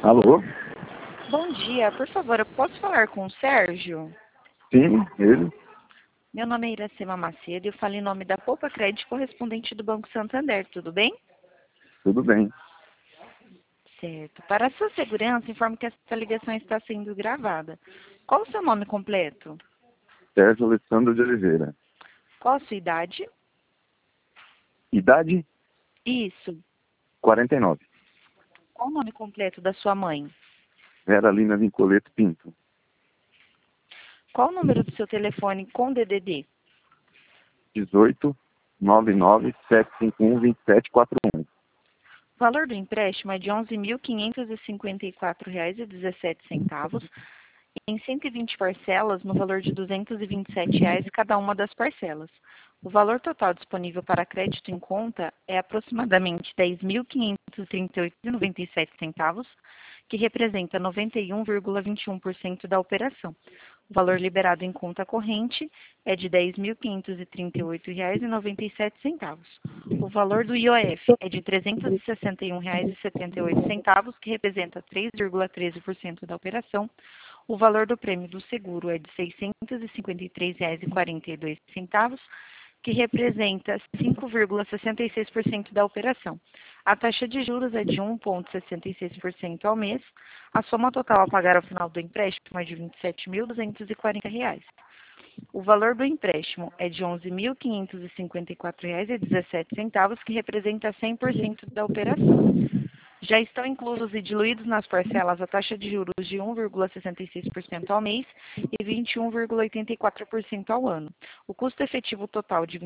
Alô? Bom dia, por favor, eu posso falar com o Sérgio? Sim, ele? Meu nome é Iracema Macedo e eu falo em nome da Poupa Crédito, correspondente do Banco Santander, tudo bem? Tudo bem. Certo. Para a sua segurança, informo que essa ligação está sendo gravada. Qual o seu nome completo? Sérgio Alessandro de Oliveira. Qual a sua idade? Idade? Isso. 49. Qual o nome completo da sua mãe? Vera Lina Vincoleto Pinto. Qual o número do seu telefone com DDD? 18 99 751 2741. O valor do empréstimo é de R$ 11.554,17 em 120 parcelas no valor de R$ 227 cada uma das parcelas. O valor total disponível para crédito em conta é aproximadamente R$ 10.538,97, que representa 91,21% da operação. O valor liberado em conta corrente é de R$ 10.538,97. O valor do IOF é de R$ 361,78, que representa 3,13% da operação. O valor do prêmio do seguro é de R$ 653,42, que representa 5,66% da operação. A taxa de juros é de 1,66% ao mês. A soma total a pagar ao final do empréstimo é de R$ 27.240. O valor do empréstimo é de R$ 11.554,17, que representa 100% da operação. Já estão inclusos e diluídos nas parcelas a taxa de juros de 1,66% ao mês e 21,84% ao ano. O custo efetivo total de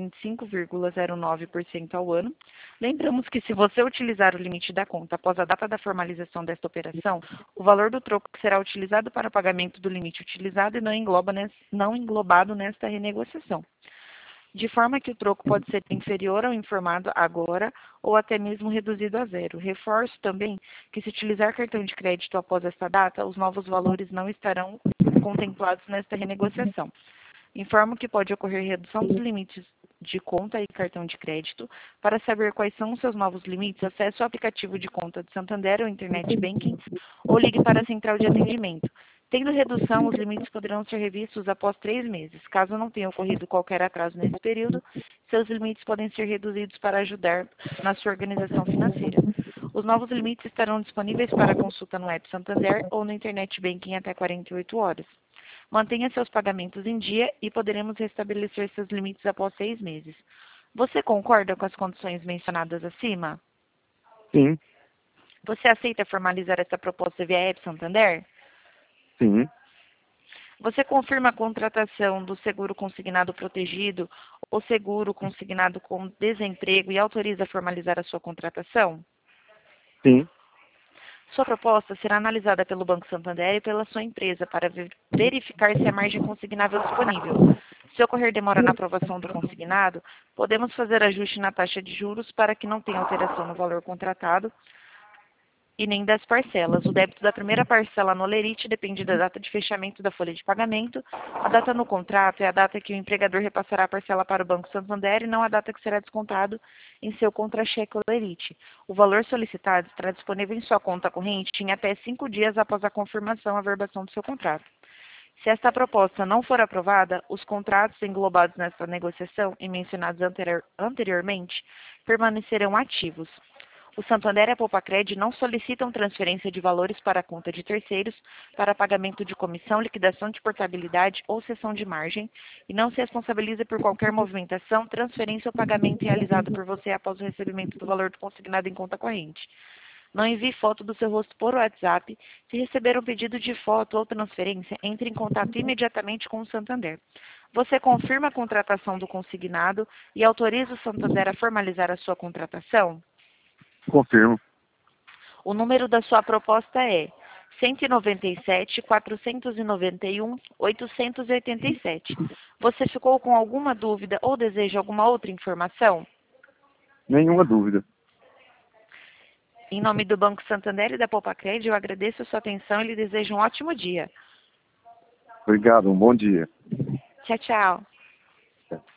25,09% ao ano. Lembramos que se você utilizar o limite da conta após a data da formalização desta operação, o valor do troco será utilizado para o pagamento do limite utilizado e não englobado nesta renegociação, de forma que o troco pode ser inferior ao informado agora ou até mesmo reduzido a zero. Reforço também que, se utilizar cartão de crédito após esta data, os novos valores não estarão contemplados nesta renegociação. Informo que pode ocorrer redução dos limites de conta e cartão de crédito. Para saber quais são os seus novos limites, acesse o aplicativo de conta de Santander ou Internet Banking ou ligue para a central de atendimento. Tendo redução, os limites poderão ser revistos após 3 meses. Caso não tenha ocorrido qualquer atraso nesse período, seus limites podem ser reduzidos para ajudar na sua organização financeira. Os novos limites estarão disponíveis para consulta no app Santander ou no Internet Banking até 48 horas. Mantenha seus pagamentos em dia e poderemos restabelecer seus limites após 6 meses. Você concorda com as condições mencionadas acima? Sim, Você aceita formalizar essa proposta via app Santander? sim, Você confirma a contratação do seguro consignado protegido ou seguro consignado com desemprego e autoriza a formalizar a sua contratação? sim. Sua proposta será analisada pelo Banco Santander e pela sua empresa para verificar se há margem consignável disponível. Se ocorrer demora na aprovação do consignado, podemos fazer ajuste na taxa de juros para que não tenha alteração no valor contratado e nem das parcelas. O débito da primeira parcela no Lerite depende da data de fechamento da folha de pagamento. A data no contrato é a data que o empregador repassará a parcela para o Banco Santander e não a data que será descontado em seu contra-cheque Lerite. O valor solicitado estará disponível em sua conta corrente em até 5 dias após a confirmação e averbação do seu contrato. Se esta proposta não for aprovada, os contratos englobados nesta negociação e mencionados anteriormente permanecerão ativos. O Santander e a Poupa-Cred não solicitam transferência de valores para a conta de terceiros para pagamento de comissão, liquidação de portabilidade ou cessão de margem e não se responsabiliza por qualquer movimentação, transferência ou pagamento realizado por você após o recebimento do valor do consignado em conta corrente. Não envie foto do seu rosto por WhatsApp. Se receber um pedido de foto ou transferência, entre em contato imediatamente com o Santander. Você confirma a contratação do consignado e autoriza o Santander a formalizar a sua contratação? Confirmo. O número da sua proposta é 197.491.887. Você ficou com alguma dúvida ou deseja alguma outra informação? Nenhuma dúvida. Em nome do Banco Santander e da Poupa-Cred, eu agradeço a sua atenção e lhe desejo um ótimo dia. Obrigado, um bom dia. Tchau, tchau.